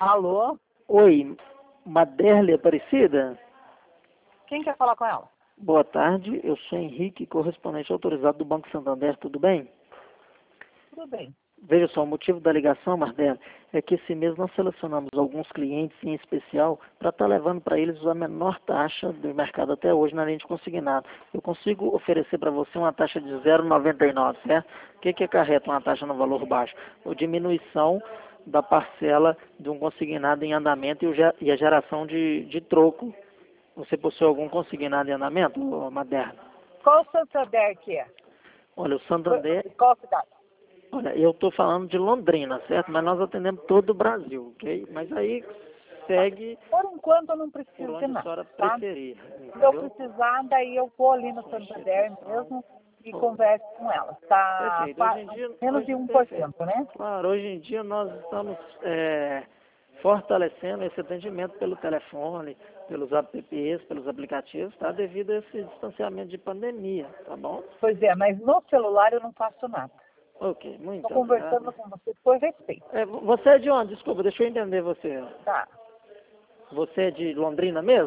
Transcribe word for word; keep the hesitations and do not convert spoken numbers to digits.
Alô? Oi, Maderle Aparecida? Quem quer falar com ela? Boa tarde, eu sou Henrique, correspondente autorizado do Banco Santander, tudo bem? Tudo bem. Veja só, o motivo da ligação, Maderle, é que esse mês nós selecionamos alguns clientes em especial para estar levando para eles a menor taxa do mercado até hoje na linha de consignado. Eu consigo oferecer para você uma taxa de zero vírgula noventa e nove, certo? O que, que acarreta uma taxa no valor baixo? A diminuição da parcela de um consignado em andamento e, o, ge- e a geração de, de troco. Você possui algum consignado em andamento, Maderle? Qual o Santander que é? Olha, o Santander. Qual cidade? Olha, eu estou falando de Londrina, certo? Mas nós atendemos todo o Brasil, ok? Mas aí segue Por enquanto eu não por preciso onde de a nada, senhora tá? preferir, Se eu entendeu? precisar, daí eu vou ali no Santander Constituição. mesmo e Oh, converso com ela. Tá perfeito. Hoje qua- em dia, menos de hoje, um por perfeito. cento, né? Claro, hoje em dia nós estamos é, fortalecendo esse atendimento pelo telefone, pelos apps, pelos aplicativos, tá? Devido a esse distanciamento de pandemia, tá bom? Pois é, mas no celular eu não faço nada. Ok, Estou muito conversando obrigado. com você por respeito, É, você é de onde? Desculpa, deixa eu entender você. tá? Você é de Londrina mesmo?